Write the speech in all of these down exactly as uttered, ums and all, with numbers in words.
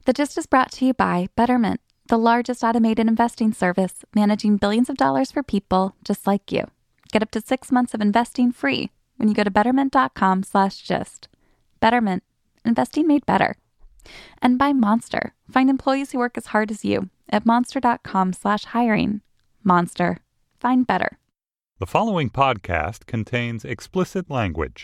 The Gist is brought to you by Betterment, the largest automated investing service managing billions of dollars for people just like you. Get up to six months of investing free when you go to betterment.com slash gist. Betterment, investing made better. And by Monster. Find employees who work as hard as you at monster.com slash hiring. Monster. Find better. The following podcast contains explicit language.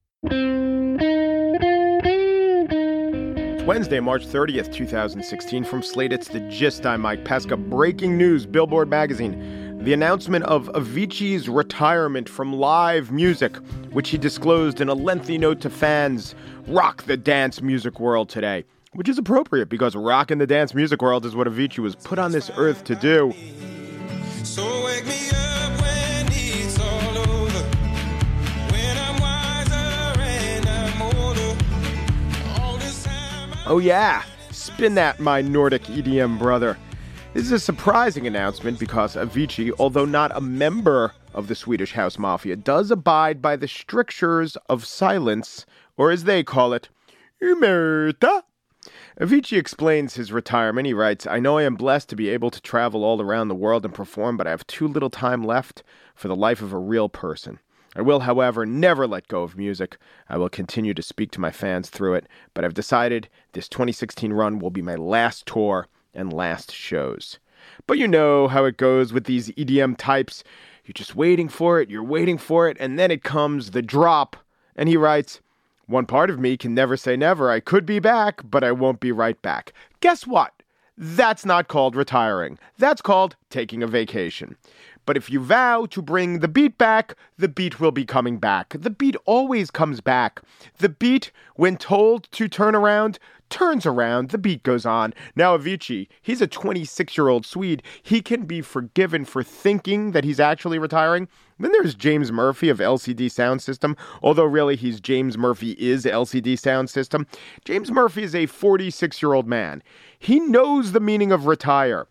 It's Wednesday, March thirtieth, twenty sixteen. From Slate, it's The Gist. I'm Mike Pesca. Breaking news, Billboard magazine. The announcement of Avicii's retirement from live music, which he disclosed in a lengthy note to fans, rock the dance music world today. Which is appropriate because rocking the dance music world is what Avicii was put on this earth to do. So wake me up when it's all over, when I'm wiser and I'm older. All this time I- Oh yeah, spin that, my Nordic E D M brother. This is a surprising announcement because Avicii, although not a member of the Swedish House Mafia, does abide by the strictures of silence, or as they call it, omerta. Avicii explains his retirement. He writes, I know I am blessed to be able to travel all around the world and perform, but I have too little time left for the life of a real person. I will, however, never let go of music. I will continue to speak to my fans through it, but I've decided this twenty sixteen run will be my last tour and last shows. But you know how it goes with these E D M types. You're just waiting for it, you're waiting for it, and then it comes the drop. And he writes, one part of me can never say never. I could be back, but I won't be right back. Guess what? That's not called retiring. That's called taking a vacation. But if you vow to bring the beat back, the beat will be coming back. The beat always comes back. The beat, when told to turn around, turns around. The beat goes on. Now Avicii, he's a twenty-six-year-old Swede. He can be forgiven for thinking that he's actually retiring. Then there's James Murphy of L C D Sound System, although really he's James Murphy is L C D Sound System. James Murphy is a forty-six-year-old man. He knows the meaning of retire.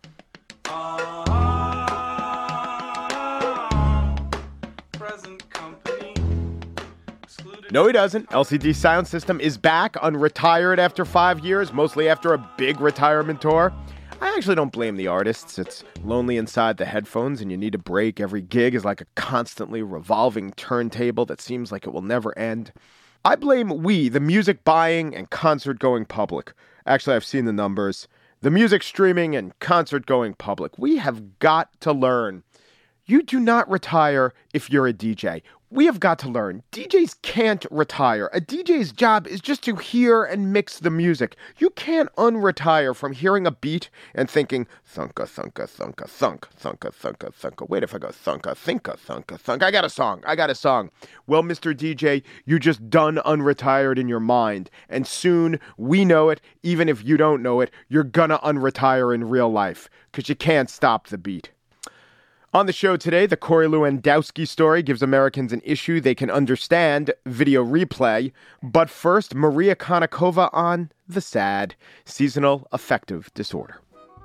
No, he doesn't. L C D Sound System is back, unretired after five years, mostly after a big retirement tour. I actually don't blame the artists. It's lonely inside the headphones and you need a break. Every gig is like a constantly revolving turntable that seems like it will never end. I blame we, the music buying and concert going public. Actually, I've seen the numbers. The music streaming and concert going public. We have got to learn. You do not retire if you're a D J. We have got to learn. D Js can't retire. A D J's job is just to hear and mix the music. You can't unretire from hearing a beat and thinking, thunka, thunka, thunka, thunk, thunka, thunka, thunka. Wait, if I go thunka, thinka, thunka, thunk. I got a song. I got a song. Well, Mister D J, you just done unretired in your mind. And soon, we know it. Even if you don't know it, you're gonna unretire in real life. Because you can't stop the beat. On the show today, the Corey Lewandowski story gives Americans an issue they can understand, video replay. But first, Maria Konnikova on the SAD, Seasonal Affective Disorder.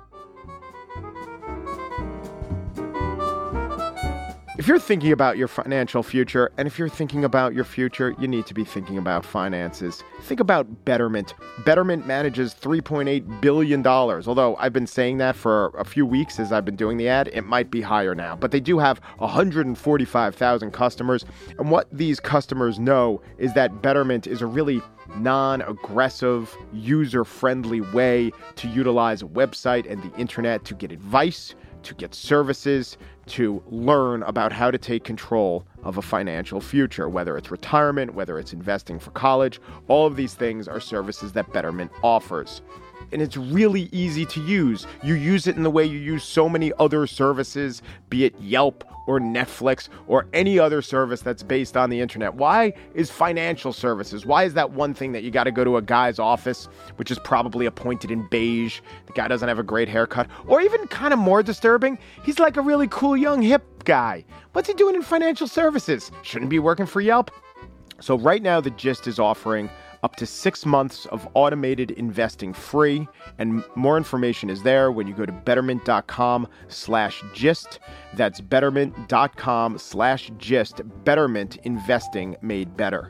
If you're thinking about your financial future, and if you're thinking about your future, you need to be thinking about finances. Think about Betterment. Betterment manages three point eight billion dollars. Although I've been saying that for a few weeks as I've been doing the ad, it might be higher now. But they do have one hundred forty-five thousand customers. And what these customers know is that Betterment is a really non-aggressive, user-friendly way to utilize a website and the internet to get advice, to get services, to learn about how to take control of a financial future, whether it's retirement, whether it's investing for college. All of these things are services that Betterment offers. And it's really easy to use. You use it in the way you use so many other services, be it Yelp or Netflix or any other service that's based on the internet. Why is financial services? Why is that one thing that you got to go to a guy's office, which is probably appointed in beige? The guy doesn't have a great haircut. Or even kind of more disturbing, he's like a really cool young hip guy. What's he doing in financial services? Shouldn't be working for Yelp. So right now, The Gist is offering up to six months of automated investing free. And more information is there when you go to betterment.com slash gist. That's betterment.com slash gist. Betterment, investing made better.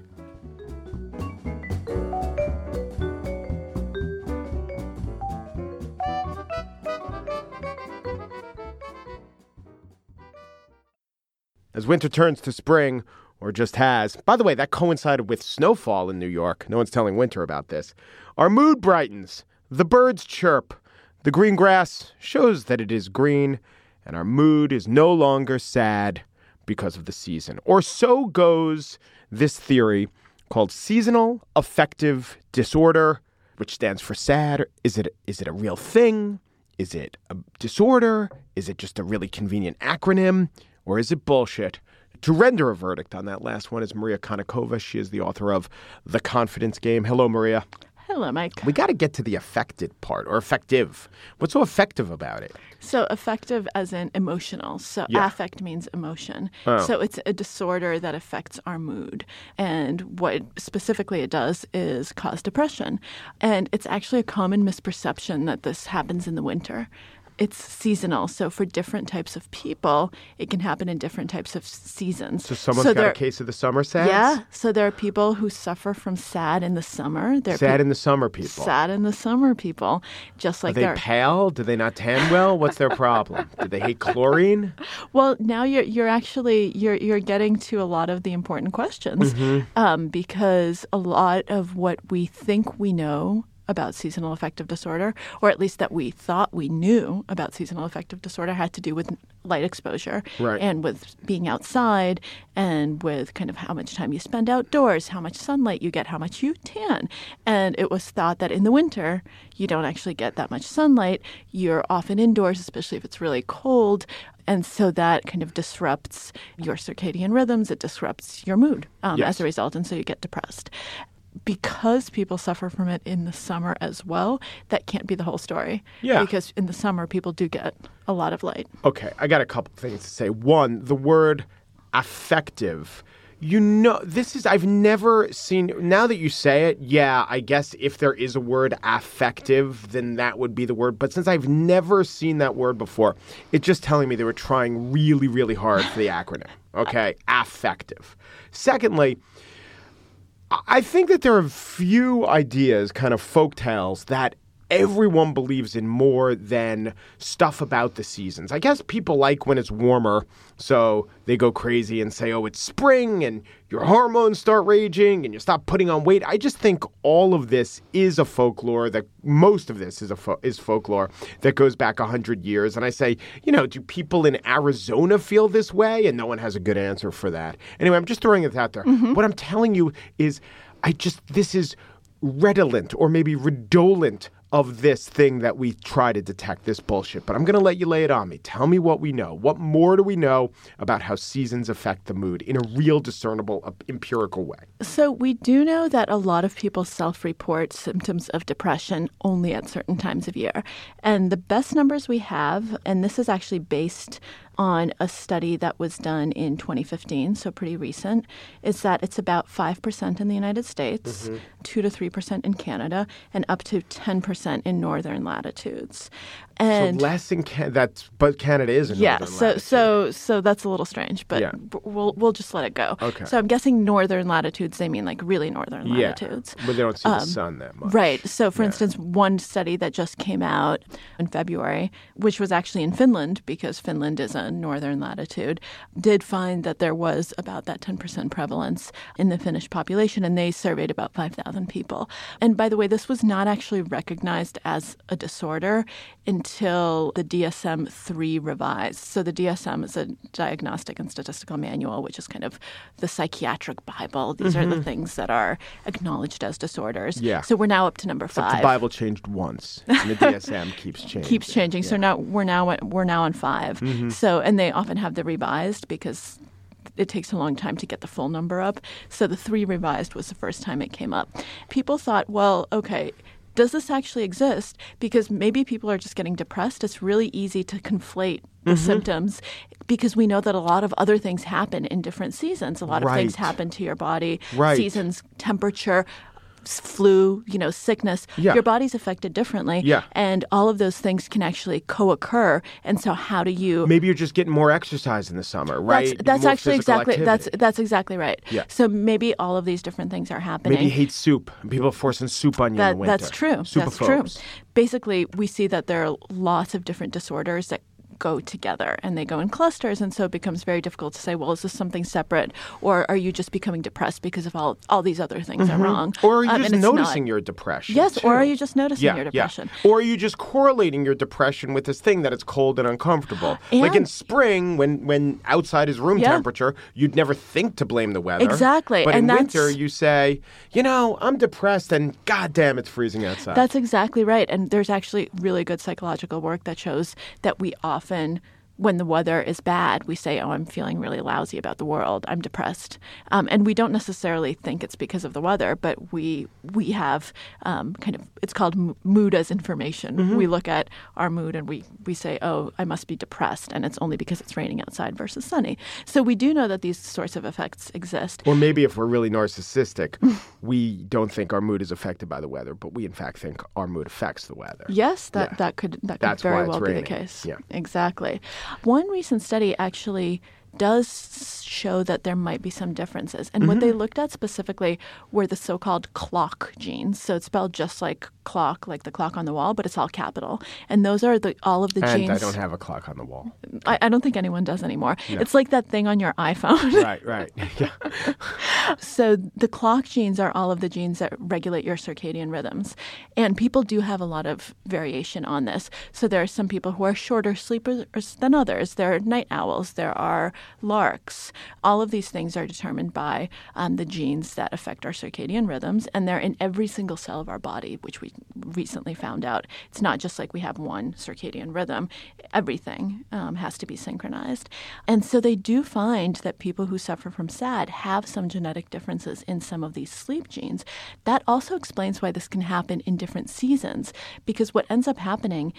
as winter turns to spring, or just has. By the way, that coincided with snowfall in New York. No one's telling Winter about this. Our mood brightens. The birds chirp. The green grass shows that it is green, and our mood is no longer sad because of the season. Or so goes this theory called seasonal affective disorder, which stands for SAD. Is it, is it a real thing? Is it a disorder? Is it just a really convenient acronym? Or is it bullshit? To render a verdict on that last one is Maria Konnikova. She is the author of The Confidence Game. Hello, Maria. Hello, Mike. We got to get to the affected part, or effective. What's so effective about it? So affective as in emotional. So Yeah. affect means emotion. Oh. So it's a disorder that affects our mood. And what specifically it does is cause depression. And it's actually a common misperception that this happens in the winter. It's seasonal. So for different types of people, it can happen in different types of seasons. So someone's so got there, a case of the summer sads? Yeah. So there are people who suffer from SAD in the summer. There are Sad peop- in the summer people. Sad in the summer people. Just Are like they there pale? Do they not tan well? What's their problem? Do they hate chlorine? Well, now you're you're actually you're you're getting to a lot of the important questions, um, because a lot of what we think we know about seasonal affective disorder, or at least that we thought we knew about seasonal affective disorder, had to do with light exposure Right. and with being outside and with kind of how much time you spend outdoors, how much sunlight you get, how much you tan. And it was thought that in the winter, you don't actually get that much sunlight. You're often indoors, especially if it's really cold. And so that kind of disrupts your circadian rhythms. It disrupts your mood um, Yes. as a result. And so you get depressed. Because people suffer from it in the summer as well, that can't be the whole story. Yeah. Because in the summer, people do get a lot of light. Okay, I got a couple things to say. One, the word affective. You know, this is, I've never seen, now that you say it, yeah, I guess if there is a word affective, then that would be the word. But since I've never seen that word before, it's just telling me they were trying really, really hard for the acronym. Okay, affective. Secondly, I think that there are few ideas, kind of folktales, that everyone believes in more than stuff about the seasons. I guess people like when it's warmer, so they go crazy and say, oh, it's spring, and your hormones start raging, and you stop putting on weight. I just think all of this is a folklore, that most of this is a fo- is folklore that goes back one hundred years. And I say, you know, do people in Arizona feel this way? And no one has a good answer for that. Anyway, I'm just throwing it out there. What I'm telling you is, I just, this is redolent or maybe redolent of this thing that we try to detect, this bullshit. But I'm going to let you lay it on me. Tell me what we know. What more do we know about how seasons affect the mood in a real, discernible, uh, empirical way? So we do know that a lot of people self-report symptoms of depression only at certain times of year. And the best numbers we have, and this is actually based on a study that was done in twenty fifteen, so pretty recent, is that it's about five percent in the United States, Mm-hmm. two to three percent in Canada, and up to ten percent in northern latitudes. And so less in Canada, that's, but Canada is in yeah, northern so latitude. so so that's a little strange, but Yeah. b- we'll we'll just let it go. Okay. So I'm guessing northern latitudes, they mean like really northern Yeah, latitudes. but they don't see the Um, sun that much. Right. So, for Yeah. instance, one study that just came out in February, which was actually in Finland, because Finland is a northern latitude, did find that there was about that ten percent prevalence in the Finnish population, and they surveyed about five thousand people. And by the way, this was not actually recognized as a disorder until the D S M three revised. So the D S M is a diagnostic and statistical manual, which is kind of the psychiatric Bible. These are the things that are acknowledged as disorders. Yeah. So we're now up to number Except five. the Bible changed once, and the D S M keeps changing. Keeps changing. So now we're now at, we're now on five. So and they often have the revised because it takes a long time to get the full number up. So the three revised was the first time it came up. People thought, well, okay, does this actually exist? Because maybe people are just getting depressed. It's really easy to conflate the symptoms because we know that a lot of other things happen in different seasons. A lot of things Right. happen to your body. Right. Seasons, temperature, s- flu, you know, sickness. Yeah. Your body's affected differently. Yeah. And all of those things can actually co-occur. And so how do you Maybe you're just getting more exercise in the summer, right? That's, that's More actually physical exactly that's activity. that's exactly right. Yeah. So maybe all of these different things are happening. Maybe you hate soup. and People are forcing soup on you in that the winter. that's true. That's Soupaphobes. true. Basically, we see that there are lots of different disorders that go together and they go in clusters. And so it becomes very difficult to say, well, is this something separate, or are you just becoming depressed because of all, all these other things Mm-hmm. are wrong? Or are you Um, just and it's noticing not. your depression? Yes, too? or are you just noticing yeah, your depression? Yeah. Or are you just correlating your depression with this thing that it's cold and uncomfortable? like in And- spring, when, when outside is room Yeah. temperature, you'd never think to blame the weather. Exactly, But and in that's- winter, you say, you know, I'm depressed and goddamn, it's freezing outside. That's exactly right. And there's actually really good psychological work that shows that we often, when the weather is bad, we say, oh, I'm feeling really lousy about the world. I'm depressed. Um, and we don't necessarily think it's because of the weather, but we we have um, kind of, it's called m- mood as information. Mm-hmm. We look at our mood and we, we say, oh, I must be depressed. And it's only because it's raining outside versus sunny. So we do know that these sorts of effects exist. Or maybe if we're really narcissistic, we don't think our mood is affected by the weather, but we in fact think our mood affects the weather. Yes, that, Yeah. that could that could That's why very it's well be the raining. case. Yeah. Exactly. One recent study actually does show that there might be some differences. And Mm-hmm. what they looked at specifically were the so-called clock genes. So it's spelled just like clock, like the clock on the wall, but it's all capital. And those are the all of the And genes. I don't have a clock on the wall. I, I don't think anyone does anymore. It's like that thing on your iPhone. Right, right. Yeah. So the clock genes are all of the genes that regulate your circadian rhythms. And people do have a lot of variation on this. So there are some people who are shorter sleepers than others. There are night owls. There are larks. All of these things are determined by um, the genes that affect our circadian rhythms. And they're in every single cell of our body, which we recently found out. It's not just like we have one circadian rhythm. Everything um, has to be synchronized. And so they do find that people who suffer from S A D have some genetic differences in some of these sleep genes. That also explains why this can happen in different seasons, because what ends up happening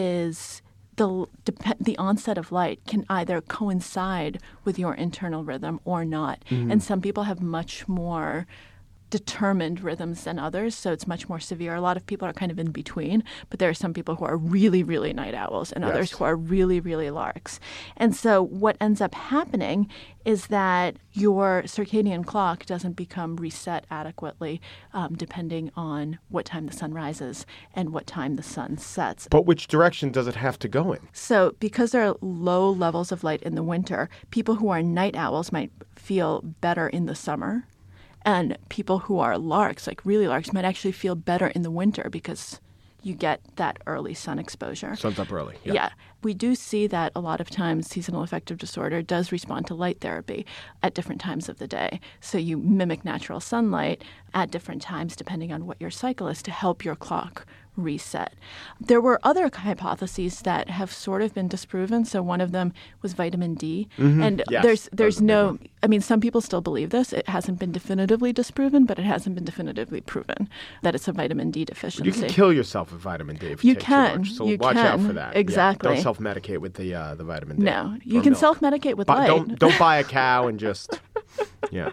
is the dep- the onset of light can either coincide with your internal rhythm or not. And some people have much more determined rhythms than others, so it's much more severe. A lot of people are kind of in between, but there are some people who are really, really night owls and others Yes. who are really, really larks. And so what ends up happening is that your circadian clock doesn't become reset adequately um, depending on what time the sun rises and what time the sun sets. But which direction does it have to go in? So because there are low levels of light in the winter, people who are night owls might feel better in the summer. And people who are larks, like really larks, might actually feel better in the winter because you get that early sun exposure. Sun's up early. Yeah. We do see that a lot of times seasonal affective disorder does respond to light therapy at different times of the day. So you mimic natural sunlight at different times depending on what your cycle is to help your clock reset. There were other hypotheses that have sort of been disproven. So one of them was vitamin D. And Yes, there's that was there's a big no one. I mean, some people still believe this. It hasn't been definitively disproven, but it hasn't been definitively proven that it's a vitamin D deficiency. You can kill yourself with vitamin D if you, You take can. too much. So You watch out can. for that. Yeah. Exactly. Don't self-medicate with the uh, the vitamin D. No, you or can milk. self-medicate with Bu- light. Don't don't buy a cow and just yeah.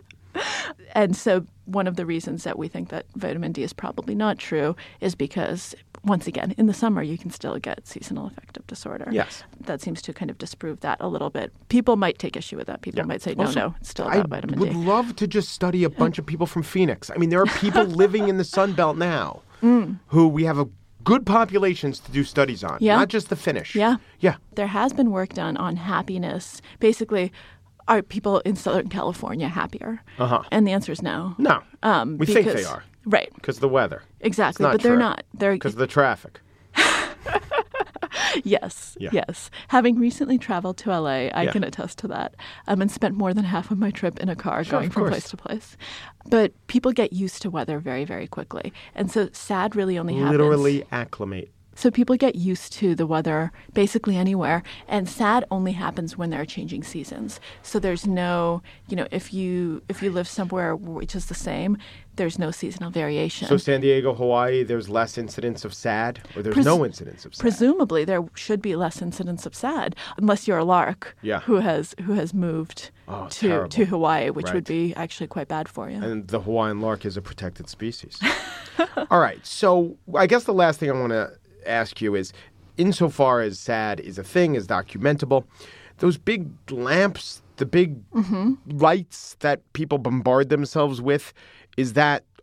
And so one of the reasons that we think that vitamin D is probably not true is because, once again, in the summer you can still get seasonal affective disorder. Yes. That seems to kind of disprove that a little bit. People might take issue with that. People Yeah. might say, no, Also, no, it's still I about vitamin would D. love to just study a bunch of people from Phoenix. I mean, there are people living in the Sun Belt now Mm. who we have a good populations to do studies on, Yeah. not just the Finnish. Yeah. Yeah. There has been work done on happiness. Basically, are people in Southern California happier? Uh-huh. And the answer is no. No. Um, we think they because- are Right. because of the weather. Exactly. It's not But they're true. not. They're Because of the traffic. Yes, Yeah. yes. Having recently traveled to L A, I Yeah. can attest to that. Um, and spent more than half of my trip in a car Sure, going of from course. place to place. But people get used to weather very, very quickly. And so S A D really only happens. Literally acclimate. So people get used to the weather basically anywhere, and S A D only happens when there are changing seasons. So there's no, you know, if you if you live somewhere which is the same, there's no seasonal variation. So San Diego, Hawaii, there's less incidence of S A D, or there's Pres- no incidence of S A D. Presumably, there should be less incidence of S A D, unless you're a lark Yeah. who has who has moved Oh, to terrible. to Hawaii, which Right. would be actually quite bad for you. And the Hawaiian lark is a protected species. All right. So I guess the last thing I want to ask you is, insofar as S A D is a thing, is documentable, those big lamps, the big Mm-hmm. lights that people bombard themselves with, is that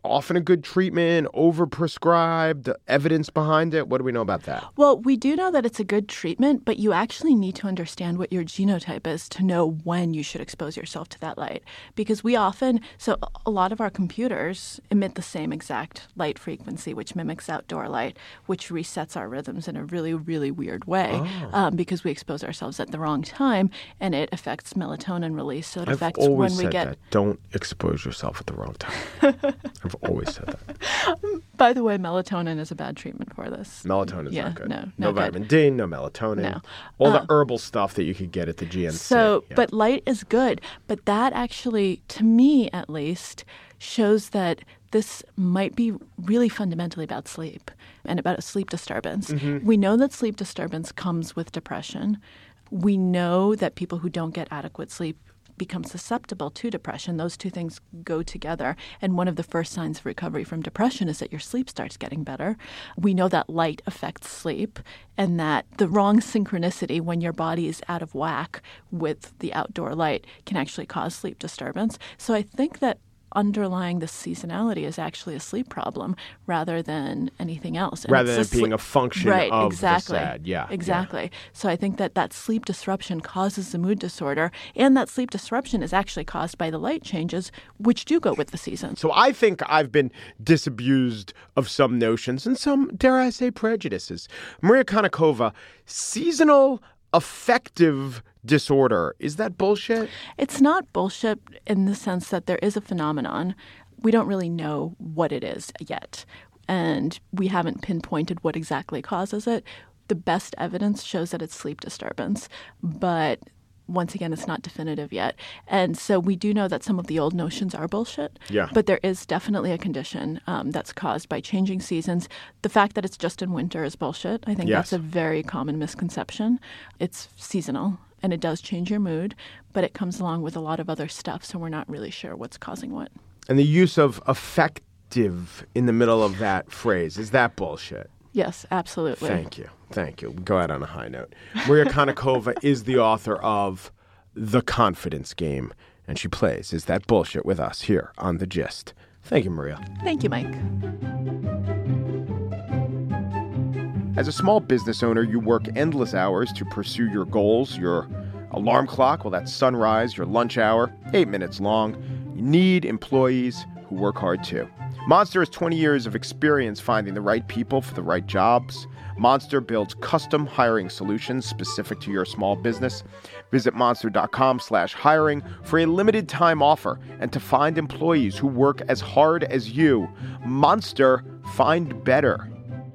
often a good treatment, overprescribed, evidence behind it? What do we know about that? Well, we do know that it's a good treatment, but you actually need to understand what your genotype is to know when you should expose yourself to that light. Because we often, so a lot of our computers emit the same exact light frequency, which mimics outdoor light, which resets our rhythms in a really, really weird way Oh. um, because we expose ourselves at the wrong time, and it affects melatonin release. So it I've affects always when we said get. that. Don't expose yourself at the wrong time. I've always said that. By the way, melatonin is a bad treatment for this. Melatonin is Yeah, not good. no, no not good. vitamin D, no melatonin. No. All Uh, the herbal stuff that you could get at the G N C. So, Yeah. but light is good. But that actually, to me at least, shows that this might be really fundamentally about sleep and about a sleep disturbance. Mm-hmm. We know that sleep disturbance comes with depression. We know that people who don't get adequate sleep become susceptible to depression. Those two things go together. And one of the first signs of recovery from depression is that your sleep starts getting better. We know that light affects sleep and that the wrong synchronicity when your body is out of whack with the outdoor light can actually cause sleep disturbance. So I think that underlying the seasonality is actually a sleep problem rather than anything else. And Rather it's than the being sleep- a function right, of the exactly. SAD. Yeah, yeah. Exactly. So I think that that sleep disruption causes the mood disorder, and that sleep disruption is actually caused by the light changes, which do go with the seasons. So I think I've been disabused of some notions and some, dare I say, prejudices. Maria Konnikova, seasonal affective disorder, is that bullshit? It's not bullshit in the sense that there is a phenomenon. We don't really know what it is yet, and we haven't pinpointed what exactly causes it. The best evidence shows that it's sleep disturbance, but once again, it's not definitive yet. And so we do know that some of the old notions are bullshit. Yeah. But there is definitely a condition um, that's caused by changing seasons. The fact that it's just in winter is bullshit. I think Yes. that's a very common misconception. It's seasonal, and it does change your mood, but it comes along with a lot of other stuff, so we're not really sure what's causing what. And the use of affective in the middle of that phrase, is that bullshit? Yes, absolutely. Thank you. Thank you. Go out on a high note. Maria Konnikova is the author of The Confidence Game, and she plays Is That Bullshit with us here on The Gist. Thank you, Maria. Thank you, Mike. As a small business owner, you work endless hours to pursue your goals. Your alarm clock, well, that's sunrise, your lunch hour, eight minutes long. You need employees who work hard too. Monster has twenty years of experience finding the right people for the right jobs. Monster builds custom hiring solutions specific to your small business. Visit monster.com slash hiring for a limited time offer and to find employees who work as hard as you. Monster, find better.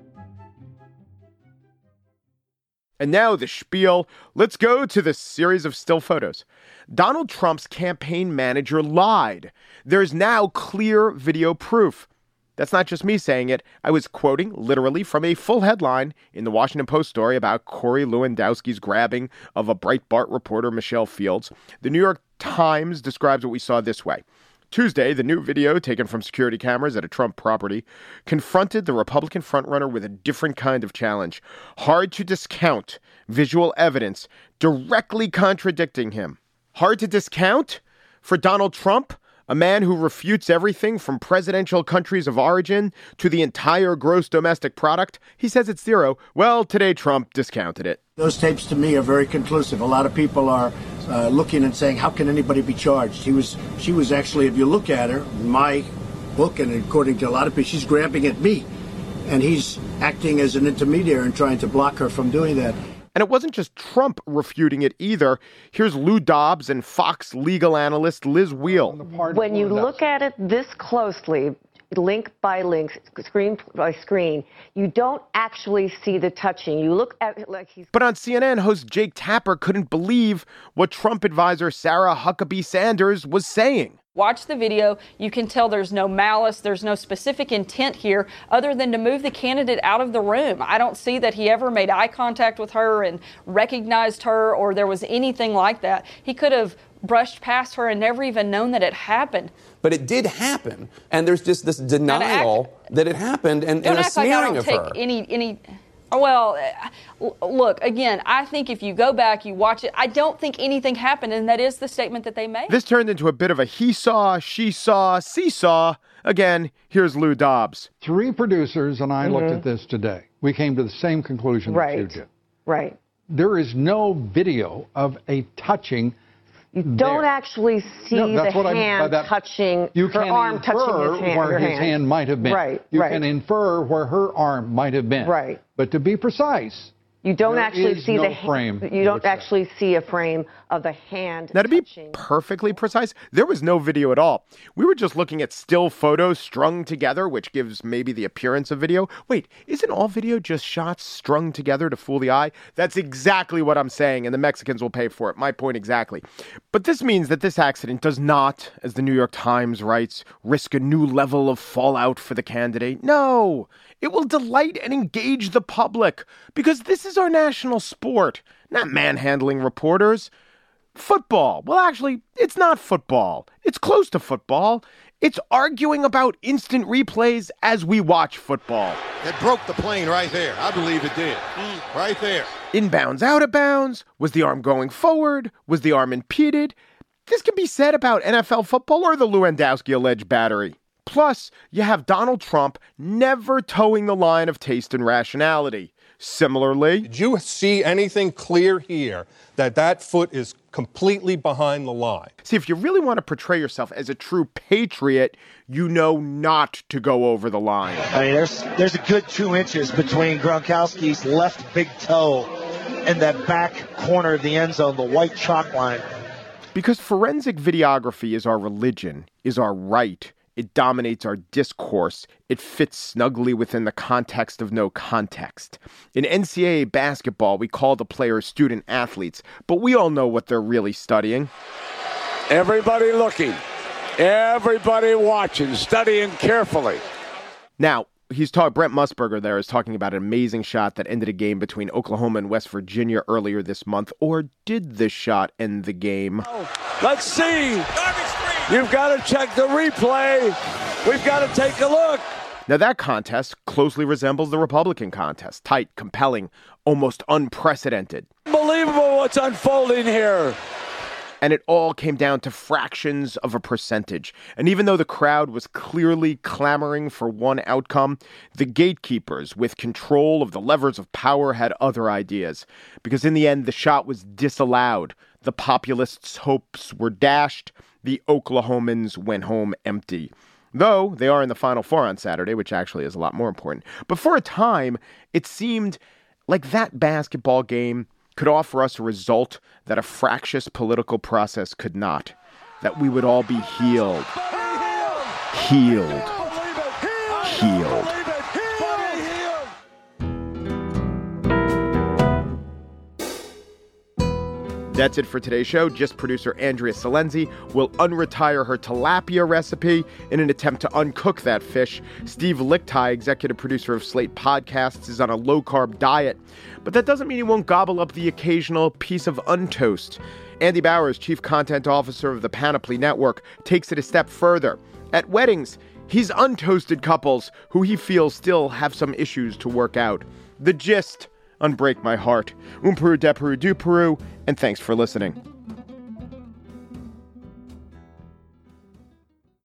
And now the spiel. Let's go to the series of still photos. Donald Trump's campaign manager lied. There's now clear video proof. That's not just me saying it. I was quoting literally from a full headline in the Washington Post story about Corey Lewandowski's grabbing of a Breitbart reporter, Michelle Fields. The New York Times describes what we saw this way. Tuesday, the new video taken from security cameras at a Trump property confronted the Republican frontrunner with a different kind of challenge. Hard to discount visual evidence directly contradicting him. Hard to discount for Donald Trump, a man who refutes everything from presidential countries of origin to the entire gross domestic product. He says it's zero. Well, today Trump discounted it. Those tapes to me are very conclusive. A lot of people are uh, looking and saying, how can anybody be charged? He was, she was actually, if you look at her, my book, and according to a lot of people, she's grabbing at me. And he's acting as an intermediary and trying to block her from doing that. And it wasn't just Trump refuting it either. Here's Lou Dobbs and Fox legal analyst Liz Wheel. When you look at it this closely, link by link, screen by screen, you don't actually see the touching. You look at it like he's... But on C N N, host Jake Tapper couldn't believe what Trump advisor Sarah Huckabee Sanders was saying. Watch the video. You can tell there's no malice. There's no specific intent here other than to move the candidate out of the room. I don't see that he ever made eye contact with her and recognized her or there was anything like that. He could have brushed past her and never even known that it happened. But it did happen. And there's just this denial act, that it happened and, and a smearing like I don't of take her. Any, any, well, look, again, I think if you go back, you watch it, I don't think anything happened, and that is the statement that they made. This turned into a bit of a he saw, she saw, seesaw Again, here's Lou Dobbs. Three producers and I Mhm. looked at this today. We came to the same conclusion that you Right. did. Right. There is no video of a touching. You don't there. actually see No, that's the what I mean by hand that. touching, You her can arm infer touching his hand. where your his hand. hand might have been. Right, You right. can infer where her arm might have been. Right. But to be precise, You don't there actually is see no the ha- frame, You I don't would say. actually see a frame of the hand. Now, to be touching. perfectly precise, there was no video at all. We were just looking at still photos strung together, which gives maybe the appearance of video. Wait, isn't all video just shots strung together to fool the eye? That's exactly what I'm saying, and the Mexicans will pay for it. My point exactly. But this means that this accident does not, as the New York Times writes, risk a new level of fallout for the candidate. No, it will delight and engage the public, because this is our national sport, not manhandling reporters. Football. Well, actually, it's not football. It's close to football. It's arguing about instant replays as we watch football. It broke the plane right there. I believe it did. Right there. Inbounds, out of bounds. Was the arm going forward? Was the arm impeded? This can be said about N F L football or the Lewandowski alleged battery. Plus, you have Donald Trump never towing the line of taste and rationality. Similarly, Did you see anything clear here that that foot is completely behind the line? see, if you really want to portray yourself as a true patriot, you know not to go over the line. I mean, there's there's a good two inches between Gronkowski's left big toe and that back corner of the end zone, the white chalk line. Because forensic videography is our religion, is our right. It dominates our discourse. It fits snugly within the context of no context. In N C double A basketball, we call the players student athletes, but we all know what they're really studying. Everybody looking, everybody watching, studying carefully. Now, he's talking, Brent Musburger there is talking about an amazing shot that ended a game between Oklahoma and West Virginia earlier this month. Or did this shot end the game? Let's see. You've got to check the replay. We've got to take a look. Now, that contest closely resembles the Republican contest. Tight, compelling, almost unprecedented. Unbelievable what's unfolding here. And it all came down to fractions of a percentage. And even though the crowd was clearly clamoring for one outcome, the gatekeepers with control of the levers of power had other ideas. Because in the end, the shot was disallowed. The populists' hopes were dashed. The Oklahomans went home empty. Though they are in the Final Four on Saturday, which actually is a lot more important. But for a time, it seemed like that basketball game could offer us a result that a fractious political process could not. That we would all be healed. Healed. Healed. That's it for today's show. Just producer Andrea Salenzi will unretire her tilapia recipe in an attempt to uncook that fish. Steve Lichtai, executive producer of Slate Podcasts, is on a low-carb diet. But that doesn't mean he won't gobble up the occasional piece of untoast. Andy Bowers, chief content officer of the Panoply Network, takes it a step further. At weddings, he's untoasted couples who he feels still have some issues to work out. The Gist on Break My Heart. Um Peru, de Peru, du Peru, and thanks for listening.